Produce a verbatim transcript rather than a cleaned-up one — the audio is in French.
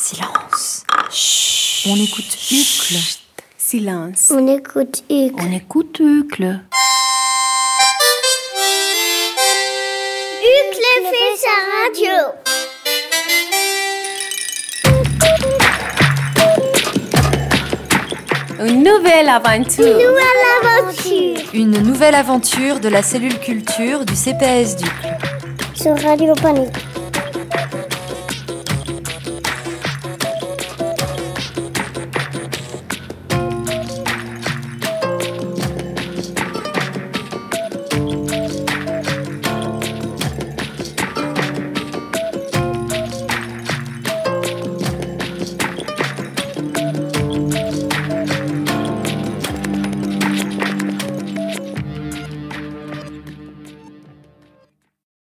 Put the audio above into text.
Silence. Chut. On écoute Hucle. Silence. On écoute Hucle. On écoute Hucle. Hucle fait sa radio. Une nouvelle aventure. Une nouvelle aventure. Une nouvelle aventure de la cellule culture du C P S d'Ucle. Sur Radio Panique.